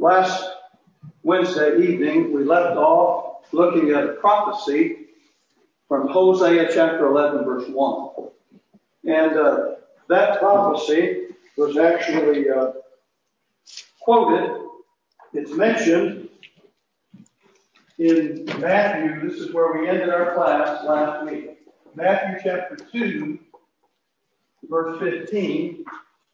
Last Wednesday evening, we left off looking at a prophecy from Hosea chapter 11, verse 1. And that prophecy was actually quoted. It's mentioned in Matthew. This is where we ended our class last week. Matthew chapter 2, verse 15.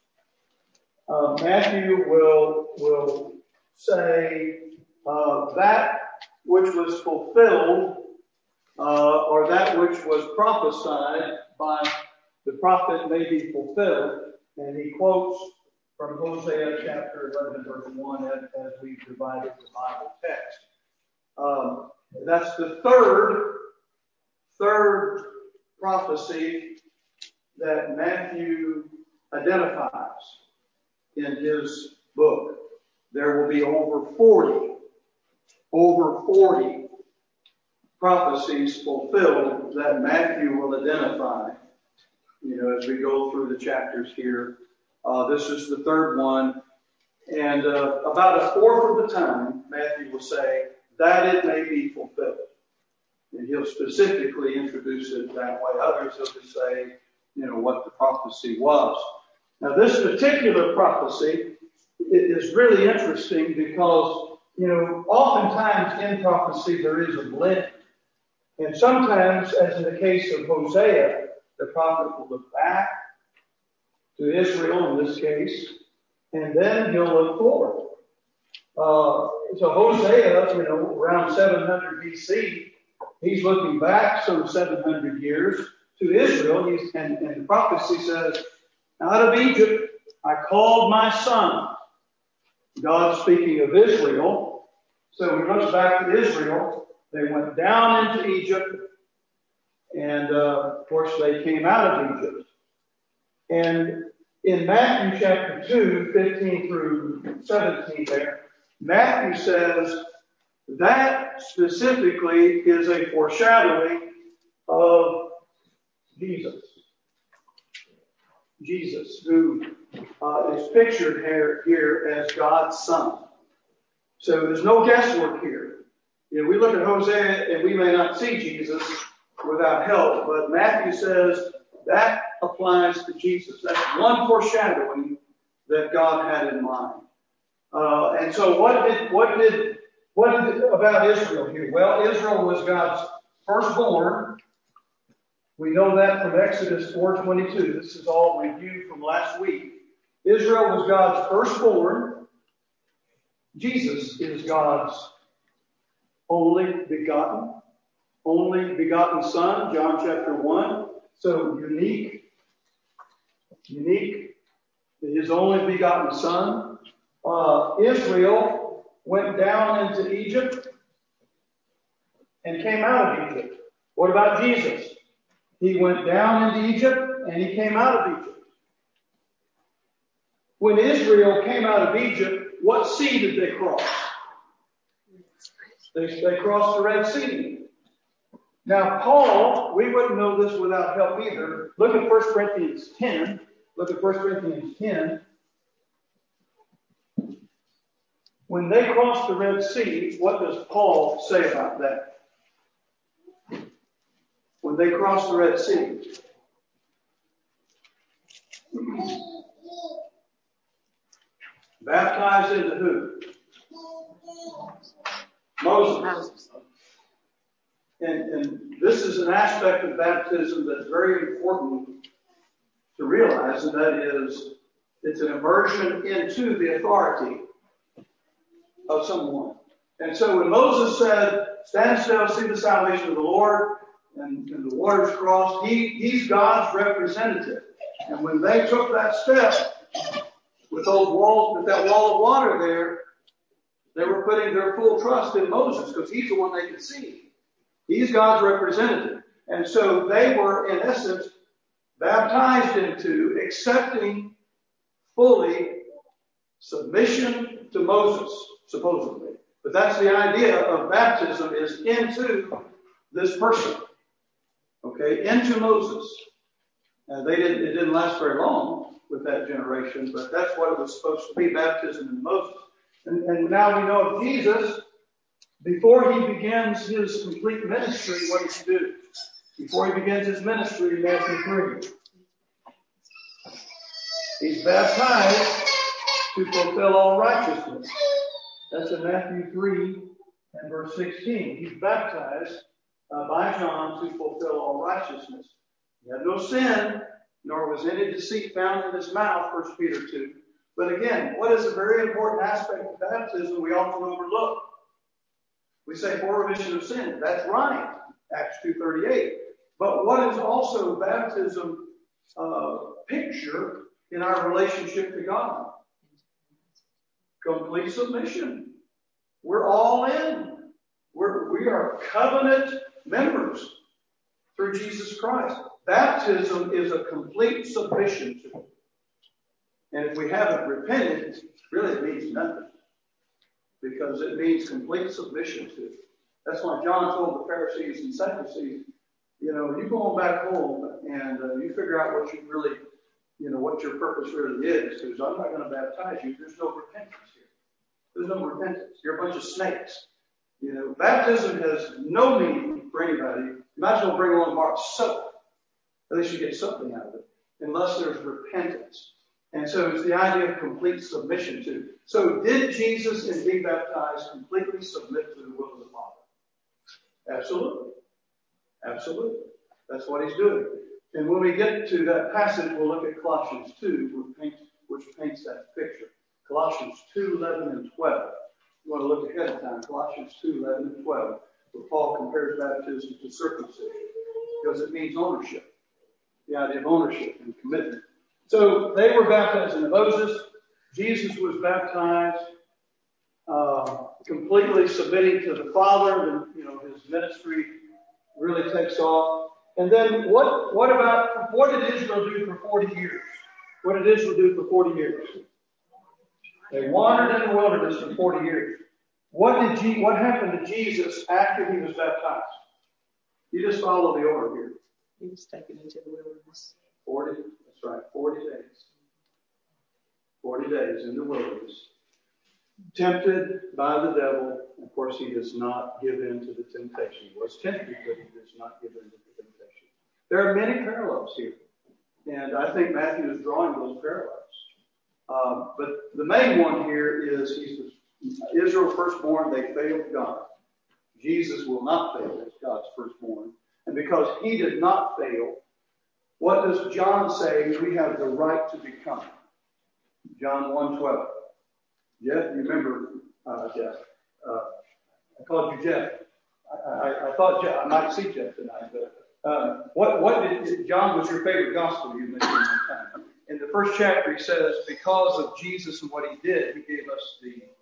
Matthew will say that which was fulfilled or that which was prophesied by the prophet may be fulfilled. And he quotes from Hosea chapter 11, verse 1 as we provided the Bible text. That's the third prophecy that Matthew identifies in his book. There will be over 40 prophecies fulfilled that Matthew will identify, as we go through the chapters here. This is the third one. And about a fourth of the time, Matthew will say that it may be fulfilled. And he'll specifically introduce it that way. Others will just say, what the prophecy was. Now, this particular prophecy is really interesting because, oftentimes in prophecy there is a blend. And sometimes, as in the case of Hosea, the prophet will look back to Israel in this case, and then he'll look forward. So Hosea, around 700 BC, he's looking back some 700 years to Israel, and the prophecy says, out of Egypt I called my son. God speaking of Israel. So he looks back to Israel. They went down into Egypt, and of course they came out of Egypt. And in Matthew chapter 2, 15 through 17 there, Matthew says that specifically is a foreshadowing of Jesus. Jesus, who is pictured here as God's Son. So there's no guesswork here. We look at Hosea and we may not see Jesus without help, but Matthew says that applies to Jesus. That's one foreshadowing that God had in mind. And so what did about Israel here? Well, Israel was God's firstborn. We know that from Exodus 4:22. This is all review from last week. Israel was God's firstborn. Jesus is God's only begotten Son, John chapter 1. So unique, his only begotten Son. Israel went down into Egypt and came out of Egypt. What about Jesus? He went down into Egypt and he came out of Egypt. When Israel came out of Egypt, what sea did they cross? They crossed the Red Sea. Now, Paul, we wouldn't know this without help either. Look at 1 Corinthians 10. Look at 1 Corinthians 10. When they crossed the Red Sea, what does Paul say about that? When they crossed the Red Sea. Baptized into who? Moses. And this is an aspect of baptism that's very important to realize, and that is it's an immersion into the authority of someone. And so when Moses said, stand still, see the salvation of the Lord, and the waters crossed, he's God's representative. And when they took that step with those walls, with that wall of water there, they were putting their full trust in Moses because he's the one they could see. He's God's representative. And so they were, in essence, baptized into accepting fully submission to Moses, supposedly. But that's the idea of baptism, is into this person. Okay, into Moses. And it didn't last very long with that generation, but that's what it was supposed to be, baptism in Moses. And now we know of Jesus, before he begins his complete ministry, what does he do? Before he begins his ministry in Matthew 3, he's baptized to fulfill all righteousness. That's in Matthew 3 and verse 16. He's baptized by John to fulfill all righteousness. He had no sin, nor was any deceit found in his mouth, 1 Peter 2. But again, what is a very important aspect of baptism we often overlook? We say for remission of sin. That's right, Acts 2:38. But what is also baptism picture in our relationship to God? Complete submission. We're all in. We are covenant members through Jesus Christ. Baptism is a complete submission to Him. And if we haven't repented, really it means nothing. Because it means complete submission to Him. That's why John told the Pharisees and Sadducees, you go on back home and you figure out what you really, what your purpose really is. Because I'm not going to baptize you. There's no repentance here. There's no repentance. You're a bunch of snakes. Baptism has no meaning for anybody. You might as well bring along a bar of soap. At least you get something out of it. Unless there's repentance. And so it's the idea of complete submission to. So did Jesus, in being baptized, completely submit to the will of the Father? Absolutely. Absolutely. That's what he's doing. And when we get to that passage, we'll look at Colossians 2, which paints that picture. Colossians 2:11 and 12. You want to look ahead of time. Colossians 2:11 and 12, where Paul compares baptism to circumcision, because it means ownership. The idea of ownership and commitment. So they were baptized into Moses. Jesus was baptized, completely submitting to the Father. And, his ministry really takes off. And then what did Israel do for 40 years? What did Israel do for 40 years? They wandered in the wilderness for 40 years. What happened to Jesus after he was baptized? You just follow the order here. He was taken into the wilderness. 40, that's right, 40 days. 40 days in the wilderness. Tempted by the devil. Of course, he does not give in to the temptation. He was tempted, but he does not give in to the temptation. There are many parallels here. And I think Matthew is drawing those parallels. But the main one here is Israel firstborn, they failed God. Jesus will not fail as God's firstborn. And because he did not fail, what does John say we have the right to become? John 1:12. Jeff, you remember Jeff? I called you Jeff. I thought Jeff, I might see Jeff tonight. But what did John was your favorite gospel you mentioned one time? In the first chapter, he says, because of Jesus and what he did, he gave us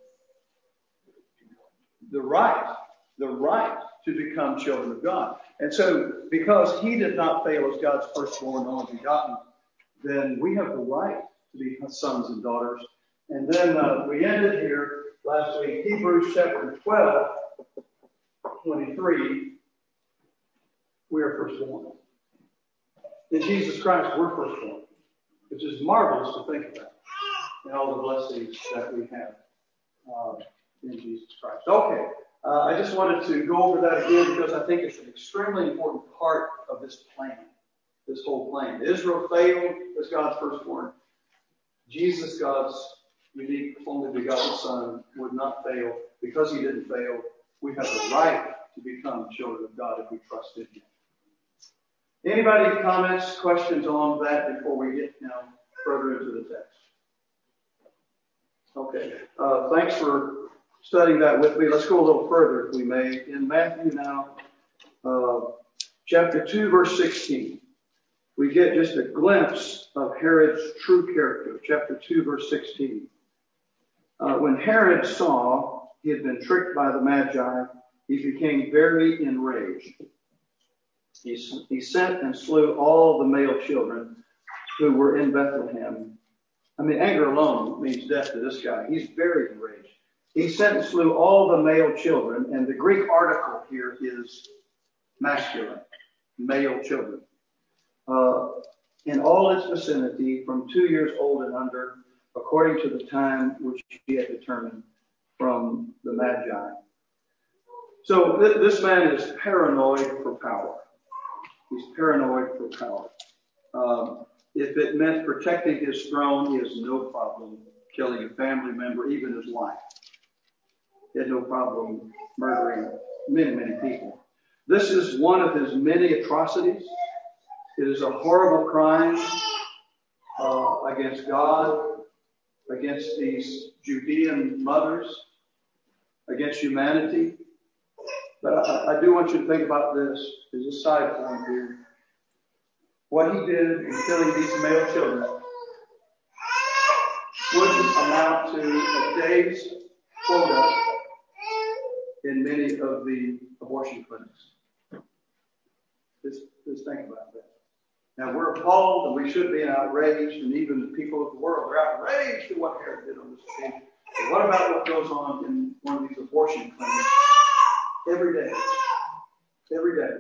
the right to become children of God. And so, because he did not fail as God's firstborn, only begotten, then we have the right to be sons and daughters. And then we ended here last week, Hebrews chapter 12, 23. We are firstborn. In Jesus Christ, we're firstborn, which is marvelous to think about, and all the blessings that we have in Jesus Christ. Okay, I just wanted to go over that again because I think it's an extremely important part of this plan, this whole plan. Israel failed as God's firstborn. Jesus, God's unique, only begotten Son, would not fail. Because he didn't fail, we have the right to become children of God if we trust in him. Anybody comments, questions on that before we get now further into the text? Okay. Thanks for studying that with me. Let's go a little further, if we may. In Matthew now, chapter 2, verse 16. We get just a glimpse of Herod's true character. Chapter 2, verse 16. When Herod saw he had been tricked by the Magi, he became very enraged. He sent and slew all the male children who were in Bethlehem. I mean, anger alone means death to this guy. He's very enraged. He sent and slew all the male children, and the Greek article here is masculine, male children. In all its vicinity, from 2 years old and under, according to the time which he had determined, from the Magi. So this man is paranoid for power. He's paranoid for power. If it meant protecting his throne, he has no problem killing a family member, even his wife. He had no problem murdering many, many people. This is one of his many atrocities. It is a horrible crime against God, against these Judean mothers, against humanity. But I do want you to think about this as a side point here. What he did in killing these male children wouldn't amount to a day's quota in many of the abortion clinics. Just think about that. Now, we're appalled, and we should be outraged, and even the people of the world are outraged at what Herod did on this occasion. But what about what goes on in one of these abortion clinics every day? Every day.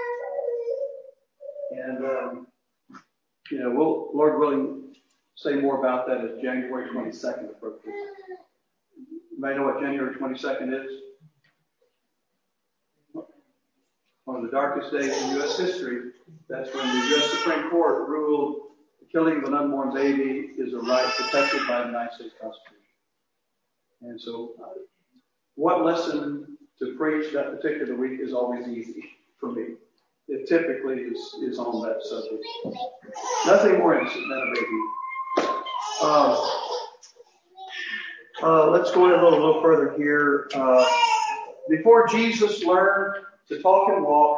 And, we'll, Lord willing, say more about that as January 22nd approaches. You may know what January 22nd is. One of the darkest days in U.S. history. That's when the U.S. Supreme Court ruled the killing of an unborn baby is a right protected by the United States Constitution. And so, what lesson to preach that particular week is always easy for me. It typically is on that subject. Nothing more innocent than a baby. Let's go a little further here. Before Jesus learned to talk and walk,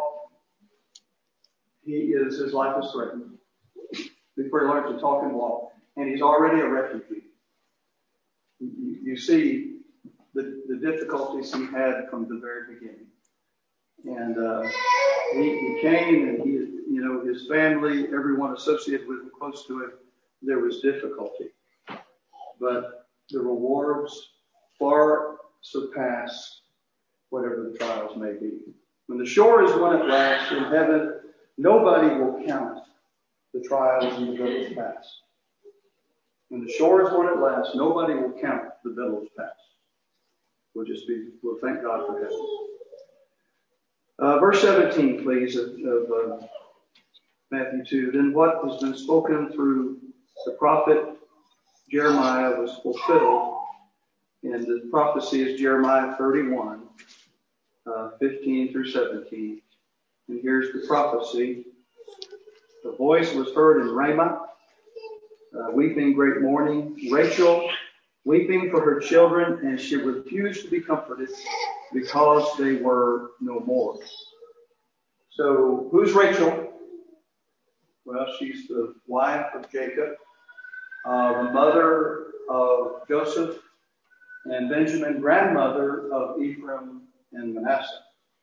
his life is threatened. Before he learned to talk and walk, and he's already a refugee. You see the difficulties he had from the very beginning. And he came, and his family, everyone associated with him, close to him, there was difficulty. But the rewards far surpass whatever the trials may be. When the shore is won at last in heaven, nobody will count the trials and the billows past. When the shore is won at last, nobody will count the billows past. We'll thank God for heaven. Verse 17, please, of Matthew 2. Then what has been spoken through the prophet Jeremiah was fulfilled. And the prophecy is Jeremiah 31, 15 through 17. And here's the prophecy. The voice was heard in Ramah, weeping great mourning. Rachel weeping for her children, and she refused to be comforted because they were no more. So, who's Rachel? Well, she's the wife of Jacob, the mother of Joseph and Benjamin, grandmother of Ephraim and Manasseh.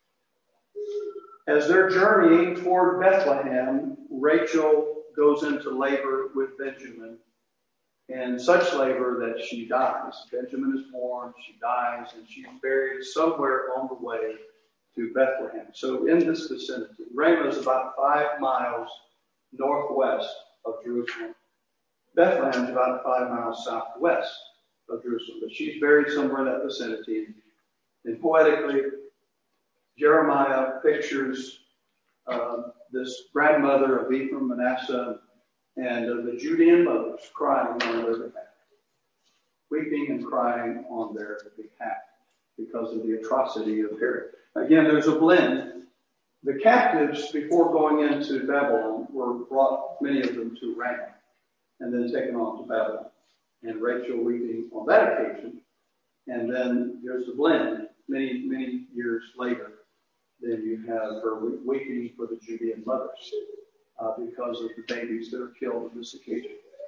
As they're journeying toward Bethlehem, Rachel goes into labor with Benjamin, and such labor that she dies. Benjamin is born, she dies, and she's buried somewhere on the way to Bethlehem. So in this vicinity, Ramah is about 5 miles northwest of Jerusalem. Bethlehem is about 5 miles southwest of Jerusalem, but she's buried somewhere in that vicinity. And poetically, Jeremiah pictures this grandmother of Ephraim, Manasseh, and the Judean mothers crying on their behalf, weeping and crying on their behalf because of the atrocity of Herod. Again, there's a blend. The captives, before going into Babylon, were brought, many of them, to Ramah, and then taken on to Babylon. And Rachel weeping on that occasion. And then there's the blend. Many, many years later, then you have her weeping for the Judean mothers because of the babies that are killed on this occasion.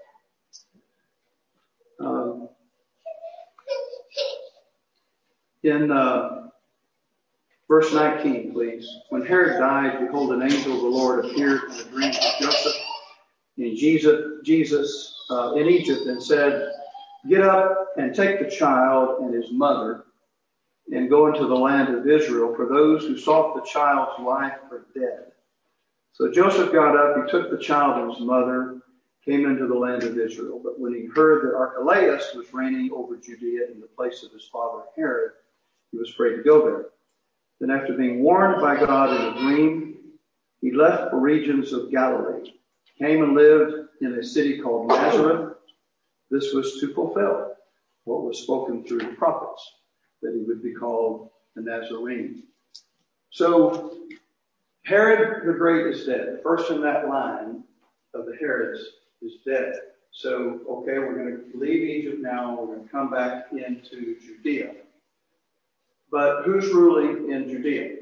In verse 19, please. When Herod died, behold, an angel of the Lord appeared in the dream to Joseph in Jesus in Egypt and said, "Get up and take the child and his mother and go into the land of Israel, for those who sought the child's life are dead." So Joseph got up, he took the child and his mother, came into the land of Israel. But when he heard that Archelaus was reigning over Judea in the place of his father Herod, he was afraid to go there. Then after being warned by God in a dream, he left the regions of Galilee, came and lived in a city called Nazareth. This was to fulfill what was spoken through the prophets, that he would be called the Nazarene. So Herod the Great is dead. The first in that line of the Herods is dead. So, okay, we're going to leave Egypt now. We're going to come back into Judea. But who's ruling in Judea?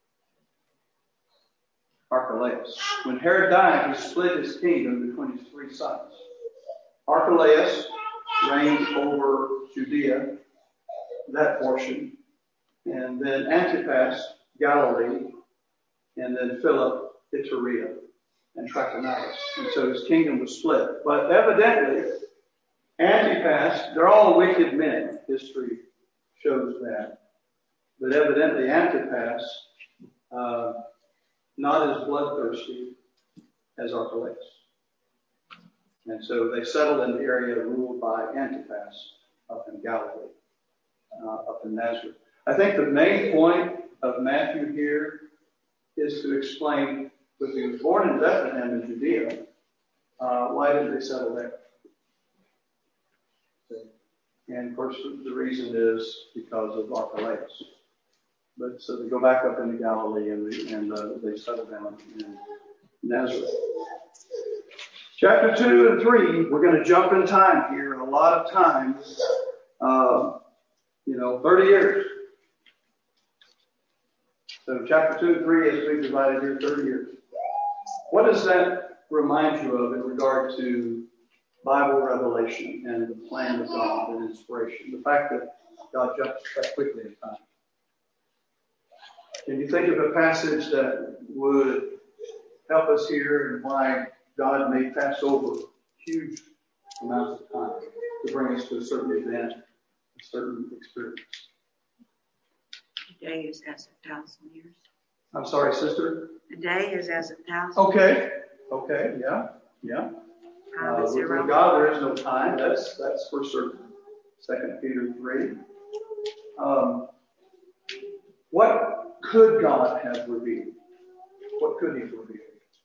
Archelaus. When Herod died, he split his kingdom between his three sons. Archelaus reigned over Judea, that portion, and then Antipas, Galilee, and then Philip, Iturea, and Trachonitis. And so his kingdom was split. But evidently, Antipas, they're all wicked men. History shows that. But evidently Antipas, not as bloodthirsty as Archelaus. And so they settled in the area ruled by Antipas up in Galilee, up in Nazareth. I think the main point of Matthew here is to explain, if he was born in Bethlehem in Judea, why did they settle there? And of course, the reason is because of Archelaus. But so they go back up into Galilee and they settle down in Nazareth. Chapter 2 and 3, we're going to jump in time here, and a lot of times, 30 years. So chapter 2 and 3 is being divided here 30 years. What does that remind you of in regard to Bible revelation and the plan of God and inspiration? The fact that God jumps that quickly in time. Can you think of a passage that would help us here and why God may pass over huge amounts of time to bring us to a certain event, a certain experience? A day is as 1,000 years. I'm sorry, sister? A day is as 1,000. Okay, yeah. With God, there is no time. That's for certain. 2 Peter 3. What could God have revealed? What could he have revealed?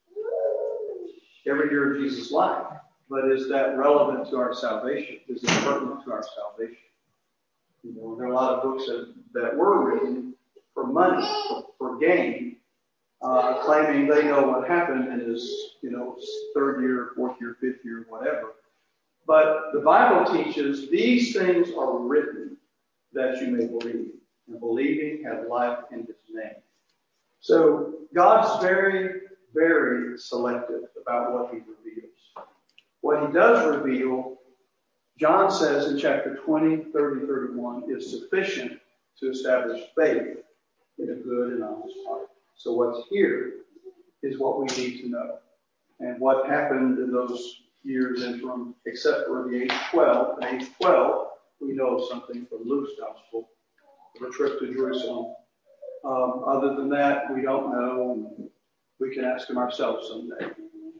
Every year of Jesus' life. But is that relevant to our salvation? Is it pertinent to our salvation? There are a lot of books that were written for money, for gain, claiming they know what happened in his, third year, fourth year, fifth year, whatever. But the Bible teaches these things are written that you may believe. And believing have life in his name. So God's very, very selective about what he reveals. What he does reveal, John says in chapter 20, 30, 31, is sufficient to establish faith in a good and honest heart. So what's here is what we need to know. And what happened in those years interim, except for the age 12. At age 12, we know something from Luke's gospel, of a trip to Jerusalem. Other than that, we don't know. We can ask him ourselves someday.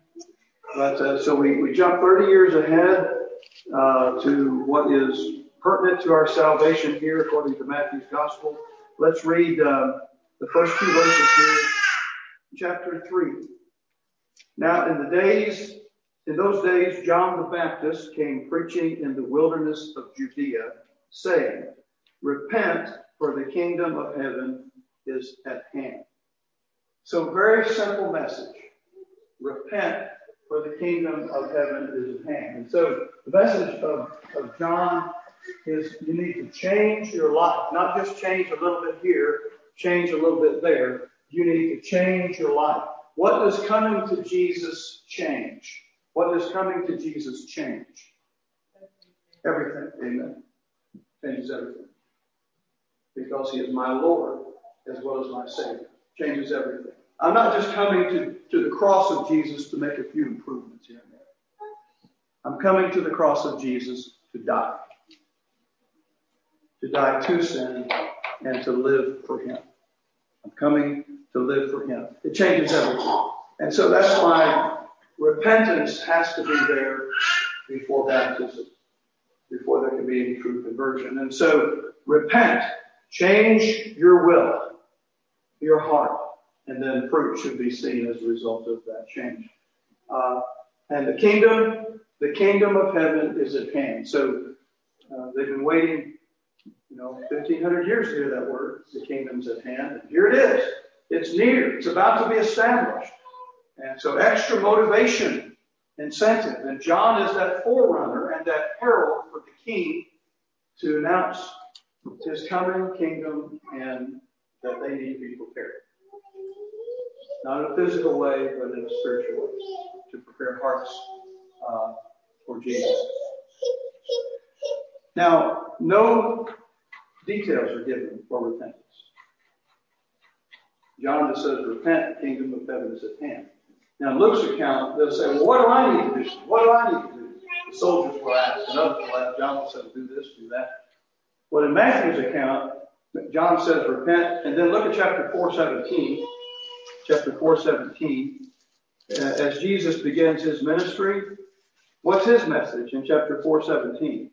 But so we jump 30 years ahead to what is pertinent to our salvation here, according to Matthew's gospel. Let's read the first few verses here, chapter 3. Now, in those days, John the Baptist came preaching in the wilderness of Judea, saying, "Repent, for the kingdom of heaven is at hand." So, very simple message. Repent, for the kingdom of heaven is at hand. And so, the message of John is you need to change your life. Not just change a little bit here, change a little bit there. You need to change your life. What does coming to Jesus change? What does coming to Jesus change? Everything. Amen. Changes everything. Because he is my Lord as well as my Savior. Changes everything. I'm not just coming to the cross of Jesus to make a few improvements here and there. I'm coming to the cross of Jesus to die. To die to sin and to live for him. I'm coming to live for him. It changes everything. And so that's why repentance has to be there before baptism, before there can be any true conversion. And so, repent, change your will, your heart, and then fruit should be seen as a result of that change. And the kingdom of heaven is at hand. So they've been waiting, 1,500 years to hear that word. The kingdom's at hand. And here it is. It's near. It's about to be established. And so extra motivation, incentive. And John is that forerunner and that herald for the king to announce his coming kingdom and that they need to be prepared. Not in a physical way, but in a spiritual way, to prepare hearts for Jesus. Now, no details are given for repentance. John just says, repent, the kingdom of heaven is at hand. Now, in Luke's account, they'll say, well, what do I need to do? What do I need to do? The soldiers will ask, and others will ask. John will say, do this, do that. Well, in Matthew's account, John says, repent, and then look at chapter 4:17. Chapter 4:17, as Jesus begins his ministry, what's his message in chapter 4:17?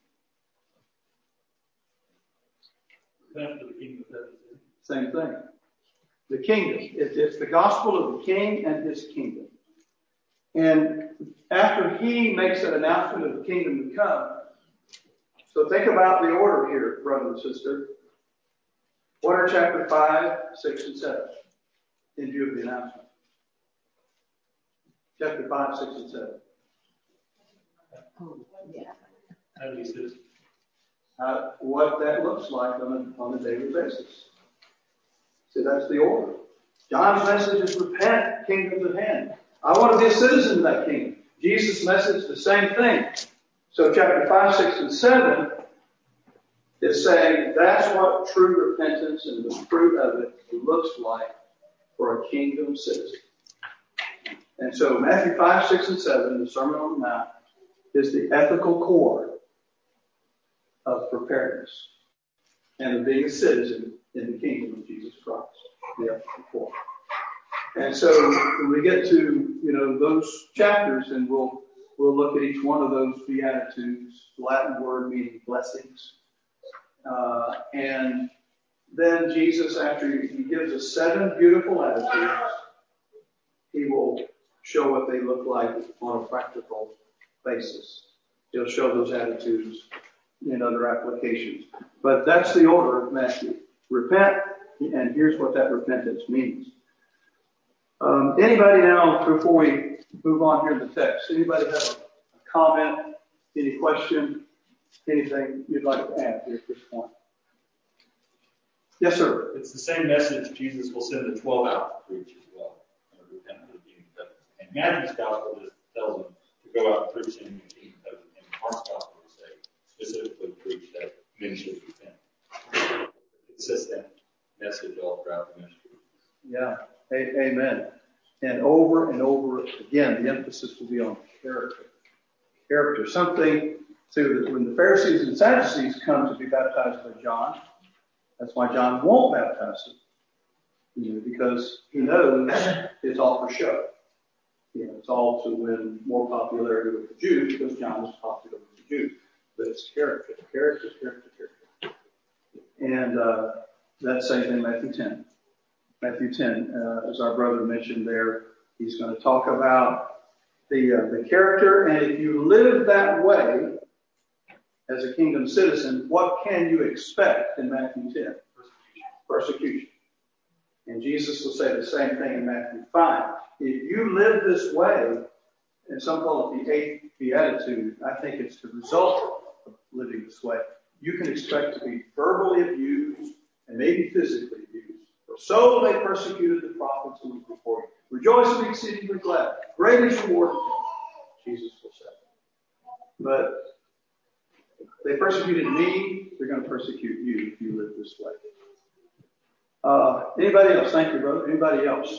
Same thing. The kingdom. It's the gospel of the king and his kingdom. And after he makes an announcement of the kingdom to come, so think about the order here, brother and sister. What are chapter 5, 6, and 7 in view of the announcement? Chapter 5, 6, and 7. What that looks like on a daily basis. See, that's the order. John's message is repent, kingdom's at hand. I want to be a citizen of that kingdom. Jesus' message, the same thing. So chapter 5, 6, and 7 is saying that's what true repentance and the fruit of it looks like for a kingdom citizen. And so Matthew 5, 6, and 7, the Sermon on the Mount, is the ethical core of preparedness and of being a citizen in the kingdom of Jesus Christ. The ethical core. And so when we get to, those chapters, and we'll look at each one of those Beatitudes, Latin word meaning blessings. And then Jesus, after he gives us 7 beautiful attitudes, he will show what they look like on a practical basis. He'll show those attitudes in other applications. But that's the order of Matthew. Repent, and here's what that repentance means. Anybody now, before we move on here to the text, anybody have a comment, any question, anything you'd like to add here at this point? Yes, sir. It's the same message Jesus will send the 12 out to preach as well. And Matthew's gospel just tells them to go out and preach in the kingdom of heaven. And Mark's gospel will say specifically preach that men should repent. It says that message all throughout the ministry. Yeah. Amen. And over again, the emphasis will be on character. Character. Something to when the Pharisees and Sadducees come to be baptized by John, that's why John won't baptize them. Because he knows it's all for show. It's all to win more popularity with the Jews because John is popular with the Jews. But it's character. And that's same thing in Matthew 10. Matthew 10, as our brother mentioned there, he's going to talk about the character. And if you live that way as a kingdom citizen, what can you expect in Matthew 10? Persecution. And Jesus will say the same thing in Matthew 5. If you live this way, and some call it the 8th beatitude, I think it's the result of living this way. You can expect to be verbally abused and maybe physically abused. For so they persecuted the prophets who were before you. Rejoice and be exceedingly glad. Great is your reward, Jesus will say. But they persecuted me, they're going to persecute you if you live this way. Anybody else? Thank you, brother. Anybody else?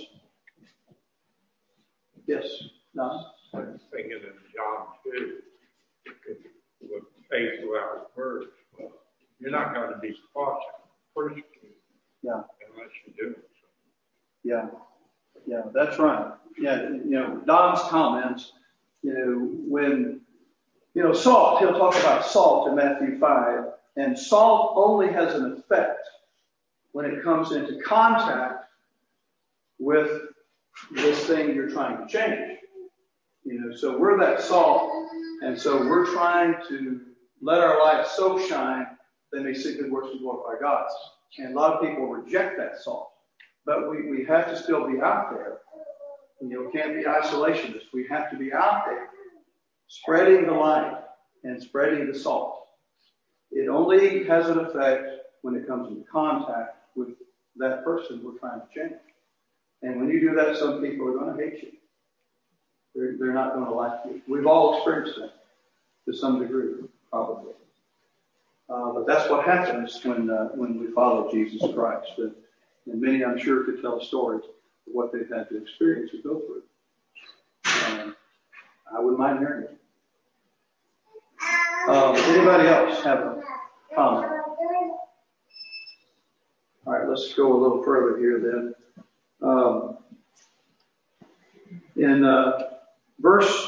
Yes. No? I was thinking in John 2, with faith throughout his words, you're not going to be squashed, persecuted, unless you do it. Yeah. Yeah, that's right. Yeah, Don's comments, when, salt, he'll talk about salt in Matthew 5, and salt only has an effect when it comes into contact with this thing you're trying to change. So we're that salt, and so we're trying to let our light so shine they may see good works and glorify God. And a lot of people reject that salt. But we have to still be out there. Can't be isolationist. We have to be out there, spreading the light and spreading the salt. It only has an effect when it comes into contact with that person we're trying to change. And when you do that, some people are going to hate you. They're not going to like you. We've all experienced that to some degree, probably. But that's what happens when we follow Jesus Christ. And many, I'm sure, could tell stories of what they've had to experience and go through. I wouldn't mind hearing it. Anybody else have a comment? All right, let's go a little further here then. In verse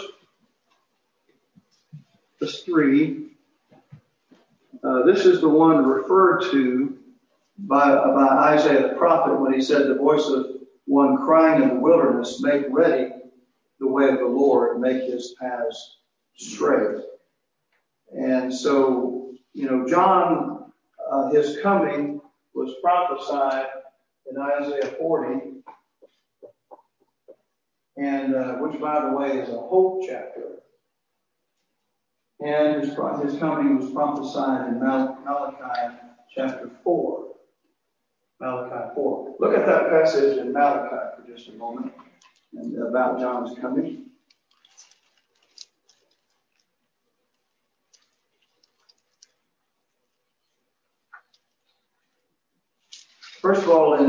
3, this is the one referred to by Isaiah the prophet when he said, the voice of one crying in the wilderness, make ready the way of the Lord, make his paths straight. And so, John, his coming was prophesied in Isaiah 40, and which, by the way, is a hope chapter. And his coming was prophesied in Malachi chapter 4. Malachi 4. Look at that passage in Malachi for just a moment, and about John's coming. First of all,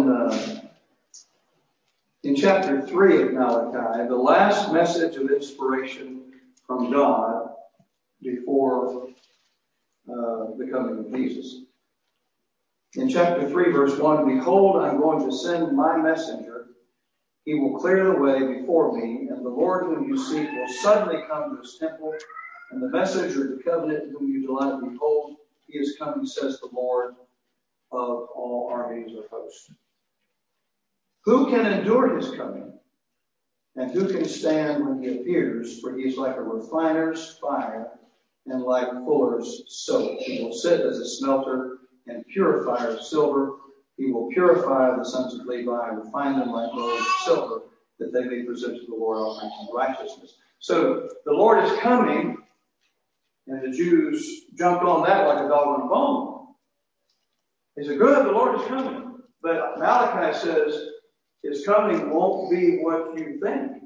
in chapter 3 of Malachi, the last message of inspiration from God before the coming of Jesus. In chapter 3, verse 1, behold, I'm going to send my messenger. He will clear the way before me, and the Lord whom you seek will suddenly come to his temple, and the messenger of the covenant whom you delight, behold, he is coming, says the Lord of all armies or hosts. Who can endure his coming? And who can stand when he appears? For he is like a refiner's fire and like fuller's soap. He will sit as a smelter and purifier of silver. He will purify the sons of Levi and refine them like gold and silver, that they may present to the Lord offerings of righteousness. So the Lord is coming, and the Jews jumped on that like a dog on a bone. They said, good, the Lord is coming. But Malachi says, his coming won't be what you think.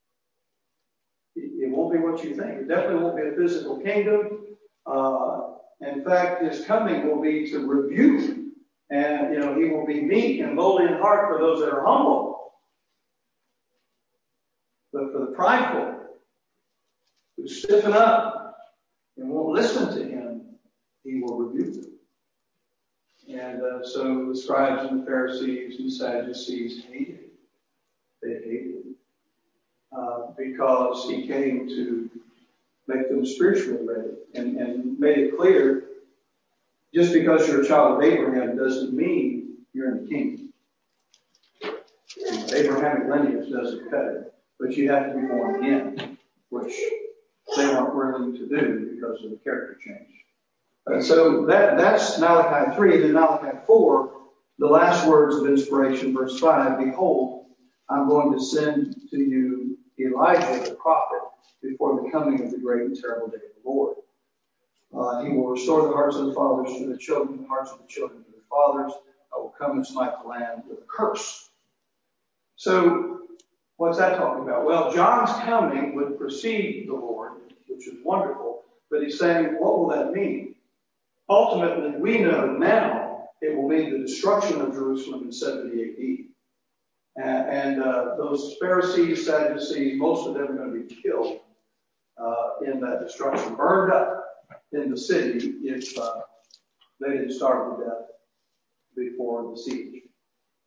It won't be what you think. It definitely won't be a physical kingdom. In fact, his coming will be to rebuke. And, he will be meek and lowly in heart for those that are humble. But for the prideful, who stiffen up and won't listen to him, he will rebuke them. And so the scribes and the Pharisees and the Sadducees hated him. They hated him because he came to make them spiritually ready and made it clear, just because you're a child of Abraham doesn't mean you're in the kingdom. Abrahamic lineage doesn't cut it, but you have to be born again, which they weren't willing to do because of the character change. So that's Malachi 3. Then Malachi 4, the last words of inspiration, verse 5, behold, I'm going to send to you Elijah the prophet before the coming of the great and terrible day of the Lord. He will restore the hearts of the fathers to the children, the hearts of the children to their fathers. I will come and smite the land with a curse. So what's that talking about? Well, John's coming would precede the Lord, which is wonderful. But he's saying, what will that mean? Ultimately, we know now it will mean the destruction of Jerusalem in 70 AD. And those Pharisees, Sadducees, most of them are going to be killed in that destruction, burned up in the city if they didn't starve to death before the siege.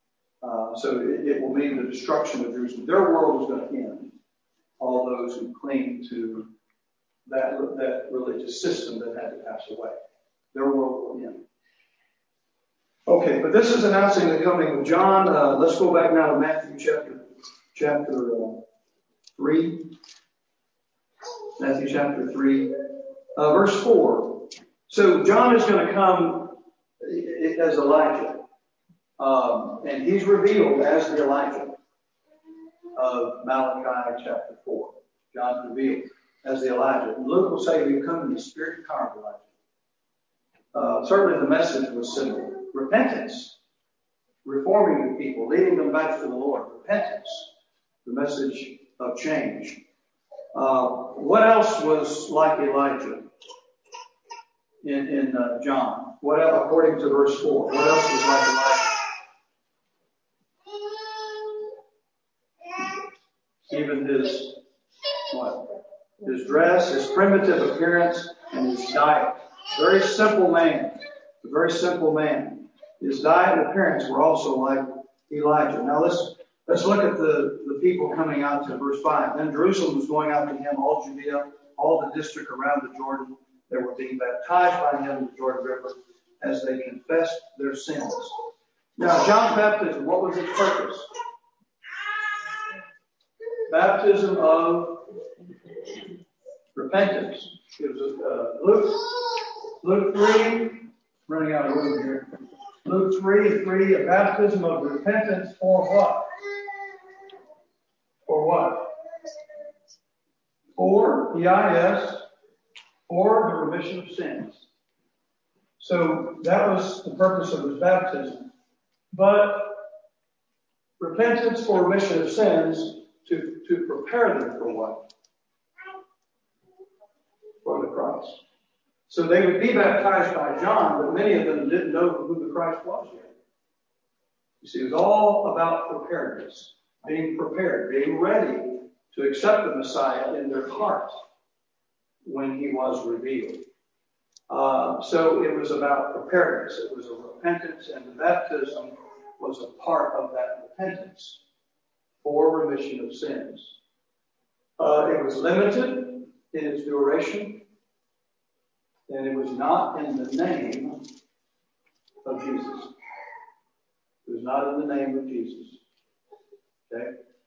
So it will mean the destruction of Jerusalem. Their world is going to end. All those who cling to that religious system that had to pass away. Their world will end. Okay, but this is announcing the coming of John. Let's go back now to Matthew chapter 3. Matthew chapter 3, verse 4. So John is going to come as Elijah. And he's revealed as the Elijah of Malachi chapter 4. John's revealed as the Elijah. And Luke will say he'll come in the spirit and power of Elijah. Certainly the message was simple. Repentance. Reforming the people, leading them back to the Lord. Repentance. The message of change. What else was like Elijah in John? What else, according to verse 4? What else was like Elijah? Even his dress, his primitive appearance, and his diet. Very simple man. A very simple man. His diet and appearance were also like Elijah. Now let's look at the people coming out to verse 5. Then Jerusalem was going out to him, all Judea, all the district around the Jordan. They were being baptized by him in the Jordan River as they confessed their sins. Now, John's baptism, what was its purpose? Baptism of repentance. It was Luke 3, running out of room here. Luke 3, a baptism of repentance for what? For what? For, E-I-S, for the remission of sins. So that was the purpose of his baptism. But repentance for remission of sins to prepare them for what? For the Christ. So they would be baptized by John, but many of them didn't know who the Christ was yet. You see, it was all about preparedness, being prepared, being ready to accept the Messiah in their heart when he was revealed. So it was about preparedness. It was a repentance, and the baptism was a part of that repentance for remission of sins. It was limited in its duration, and it was not in the name of Jesus. It was not in the name of Jesus. Okay?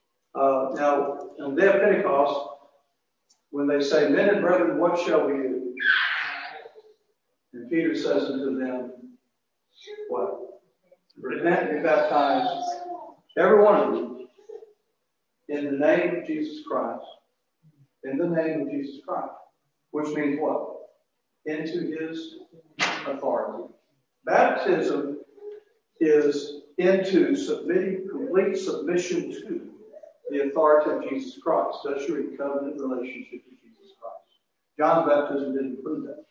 Now, on the day of Pentecost, when they say, "Men and brethren, what shall we do?" And Peter says unto them, what? Repent and be baptized, every one of you, in the name of Jesus Christ. In the name of Jesus Christ. Which means what? Into his authority. Baptism is into submitting, complete submission to the authority of Jesus Christ. That's your covenant relationship with Jesus Christ. John's baptism didn't prove that.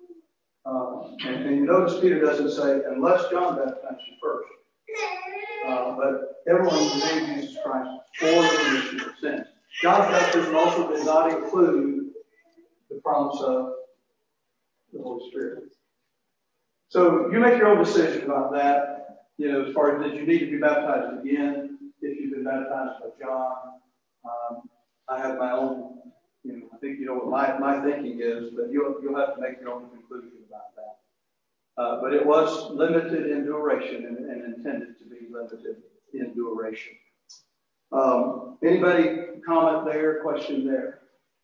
And you notice Peter doesn't say, unless John baptized you first. But everyone in the name of Jesus Christ for the remission of sins. John's baptism also did not include the promise of the Holy Spirit. So you make your own decision about that. You know, as far as did you need to be baptized again if you've been baptized by John. I have my own, I think you know what my thinking is, but you'll have to make your own conclusion about that. But it was limited in duration and intended to be limited in duration. Anybody comment there, question there?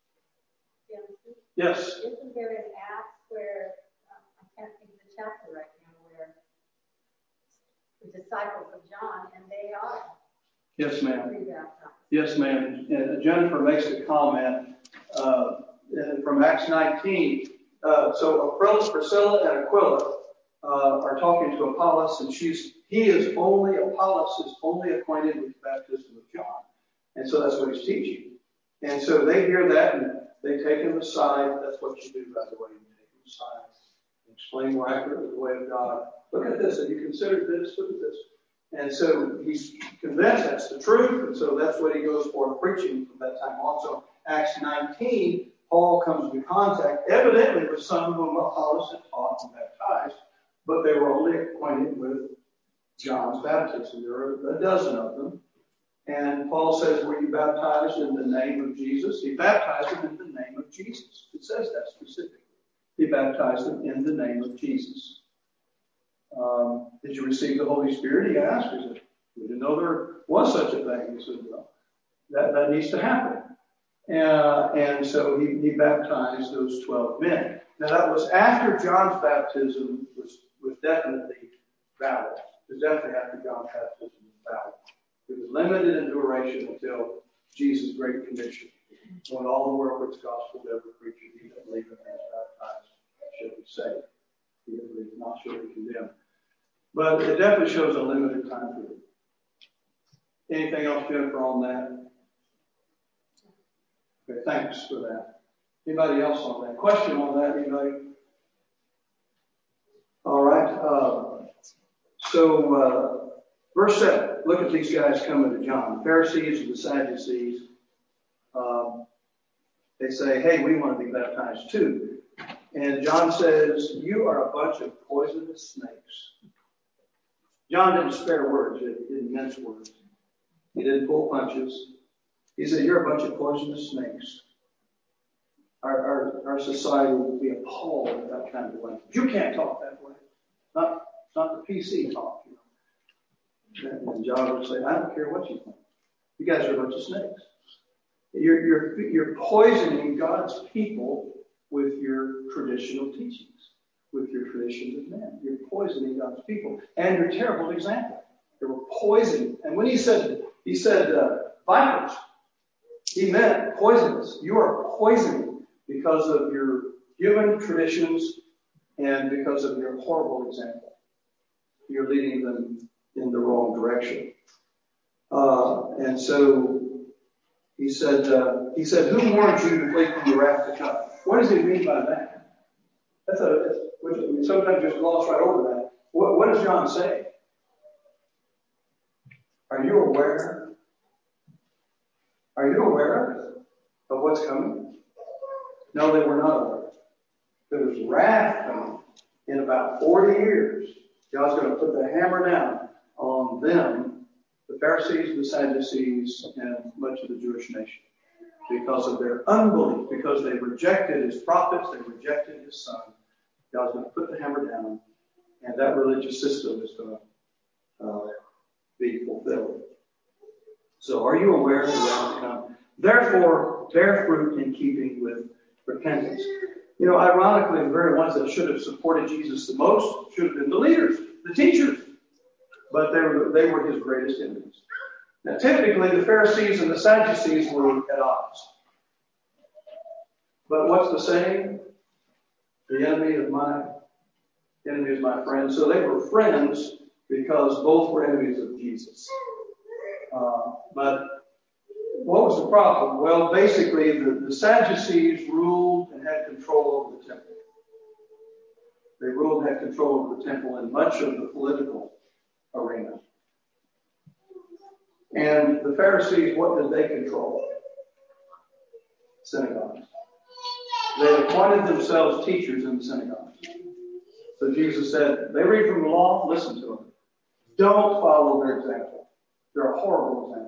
Yes. Isn't there an Acts where, I can't think of the chapter right now, where the disciples of John, and they are Yes, ma'am. rebaptized? Yes, ma'am. And Jennifer makes a comment from Acts 19. So Priscilla and Aquila are talking to Apollos, and Apollos is only acquainted with the baptism of John. And so that's what he's teaching. And so they hear that, and they take him aside. That's what you do, by the way. You take him aside and explain more accurately the way of God. Look at this. Have you considered this? Look at this. And so he's convinced that's the truth. And so that's what he goes for preaching from that time on. So Acts 19, Paul comes into contact, evidently with some whom Apollos had taught and baptized, but they were only acquainted with John's baptism. There are a dozen of them. And Paul says, were you baptized in the name of Jesus? He baptized them in the name of Jesus. It says that specifically. He baptized them in the name of Jesus. Did you receive the Holy Spirit? He asked. He said, we didn't know there was such a thing. He said, well, that needs to happen. And so he baptized those 12 men. Now that was after John's baptism was definitely valid. It was definitely after John's baptism was valid. It was limited in duration until Jesus' great commission. When all the world preach gospel to every creature, he that believeth and is baptized shall be saved. He that believes not shall be condemned. But it definitely shows a limited time period. Anything else, Jennifer, on that? Okay, thanks for that. Anybody else on that? Question on that, anybody? All right. Verse 7. Look at these guys coming to John. The Pharisees and the Sadducees. They say, hey, we want to be baptized too. And John says, you are a bunch of poisonous snakes. John didn't spare words. He didn't mince words. He didn't pull punches. He said, you're a bunch of poisonous snakes. Our society will be appalled at that kind of language. You can't talk that way. It's not the PC talk. And John would say, I don't care what you think. You guys are a bunch of snakes. You're poisoning God's people with your traditional teachings, with your traditions of men. You're poisoning God's people. And you're a terrible example. They were poisoning. And when he said vipers, he meant poisonous. You are poisoning because of your human traditions and because of your horrible example. You're leading them in the wrong direction. And so he said, who warned you to flee from the wrath to come? What does he mean by that? We sometimes just gloss right over that. What does John say? Are you aware? Are you aware of what's coming? No, they were not aware. There was wrath coming in about 40 years. God's going to put the hammer down on them, the Pharisees, the Sadducees, and much of the Jewish nation, because of their unbelief, because they rejected his prophets, they rejected his son. God's going to put the hammer down, and that religious system is going to be fulfilled. So, are you aware of the wrath to come? Therefore, bear fruit in keeping with repentance. You know, ironically, the very ones that should have supported Jesus the most should have been the leaders, the teachers. But they were his greatest enemies. Now, typically, the Pharisees and the Sadducees were at odds. But what's the saying? The enemy is my friend. So they were friends because both were enemies of Jesus. But what was the problem? Well, basically, the Sadducees ruled and had control over the temple. They ruled and had control over the temple and much of the political arena. And the Pharisees, what did they control? Synagogues. They appointed themselves teachers in the synagogues. So Jesus said, they read from the law, listen to them. Don't follow their example. They're a horrible example.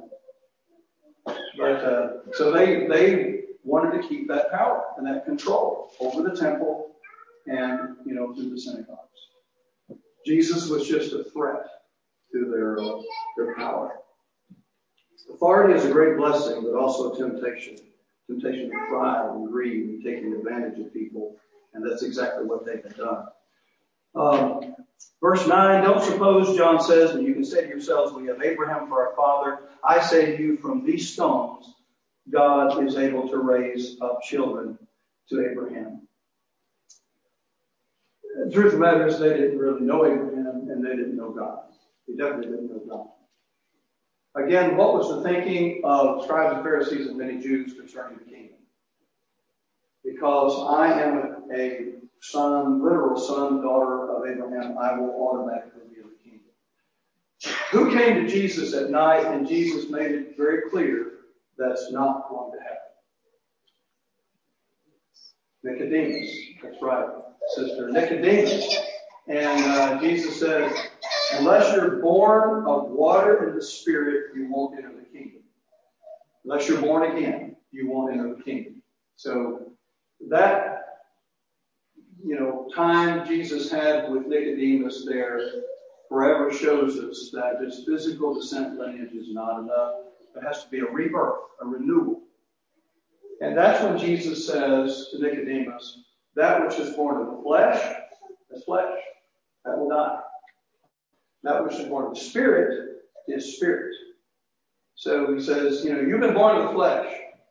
But so they wanted to keep that power and that control over the temple and, through the synagogues. Jesus was just a threat to their power. Authority is a great blessing, but also a temptation. Temptation to pride and greed and taking advantage of people. And that's exactly what they had done. Verse 9, don't suppose, John says, and you can say to yourselves, we have Abraham for our father. I say to you, from these stones, God is able to raise up children to Abraham. The truth of the matter is they didn't really know Abraham and they didn't know God. They definitely didn't know God. Again, what was the thinking of scribes and Pharisees and many Jews concerning the kingdom? Because I am a son, literal son, daughter of Abraham, I will automatically be in the kingdom. Who came to Jesus at night and Jesus made it very clear that's not going to happen? Nicodemus. That's right, sister. Nicodemus. And Jesus said, Unless you're born of water and the Spirit, you won't enter the kingdom. Unless you're born again, you won't enter the kingdom. So that, time Jesus had with Nicodemus there forever shows us that just physical descent lineage is not enough. There has to be a rebirth, a renewal. And that's when Jesus says to Nicodemus, that which is born of the flesh, is flesh. That will die. That which is born of the Spirit is spirit. So he says, you've been born of the flesh,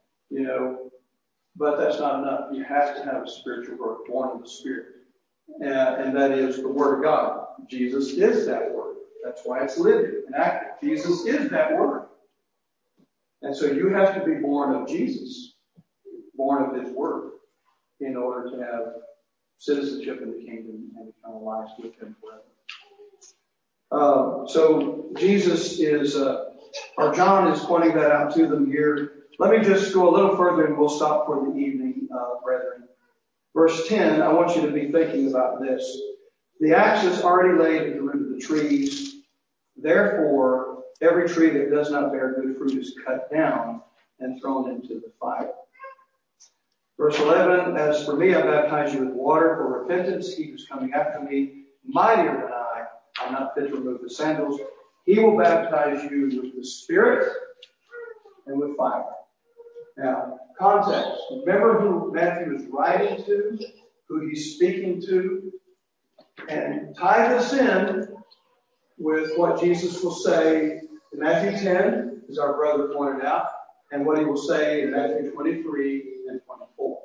but that's not enough. You have to have a spiritual birth, born of the Spirit. And that is the Word of God. Jesus is that Word. That's why it's living and active. Jesus is that Word. And so you have to be born of Jesus, born of His Word, in order to have citizenship in the kingdom and eternal life with Him forever. So Jesus is, or John is pointing that out to them here. Let me just go a little further and we'll stop for the evening, brethren. Verse 10, I want you to be thinking about this. The axe is already laid at the root of the trees. Therefore, every tree that does not bear good fruit is cut down and thrown into the fire. Verse 11, as for me, I baptize you with water for repentance. He who's coming after me, mightier than I'm not fit to remove the sandals. He will baptize you with the Spirit and with fire. Now, context. Remember who Matthew is writing to, who he's speaking to, and tie this in with what Jesus will say in Matthew 10, as our brother pointed out, and what he will say in Matthew 23 and 24.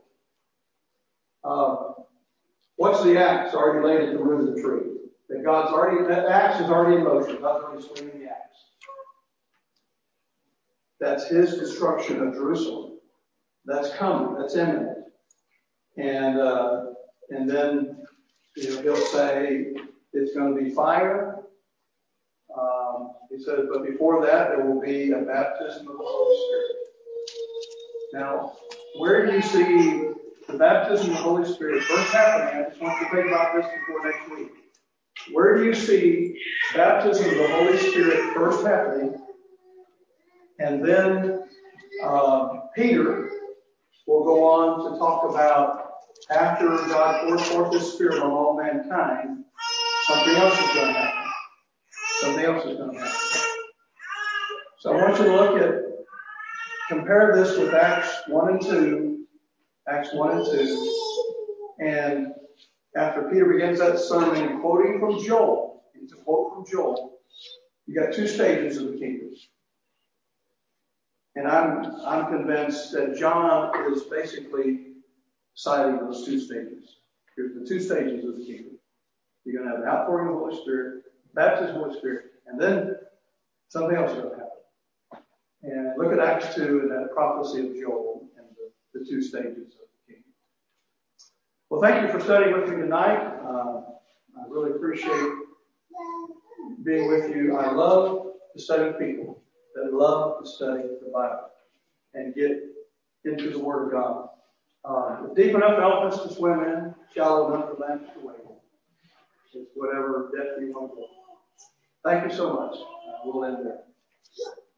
What's the axe already laid at the root of the tree? That axe is already in motion. God's already swinging the axe. That's His destruction of Jerusalem. That's coming. That's imminent. And then He'll say it's going to be fire. He says, but before that there will be a baptism of the Holy Spirit. Now, where do you see the baptism of the Holy Spirit first happening? I just want you to think about this before next week. Where do you see baptism of the Holy Spirit first happening? And then Peter will go on to talk about after God pours forth His Spirit on all mankind, something else is going to happen. Something else is going to happen. So I want you to compare this with Acts 1 and 2. Acts 1 and 2. And after Peter begins that sermon quoting from Joel, it's a quote from Joel, you got two stages of the kingdom. And I'm convinced that John is basically citing those two stages. Here's the two stages of the kingdom. You're going to have an outpouring of the Holy Spirit, baptism of the Holy Spirit, and then something else is going to happen. And look at Acts 2 and that prophecy of Joel and the two stages of the kingdom. Well, thank you for studying with me tonight. I really appreciate being with you. I love to study people that love to study the Bible and get into the Word of God. Deep enough elephants to swim in, shallow enough for lambs to wade in. It's whatever depth you want to go. Thank you so much. We'll end there.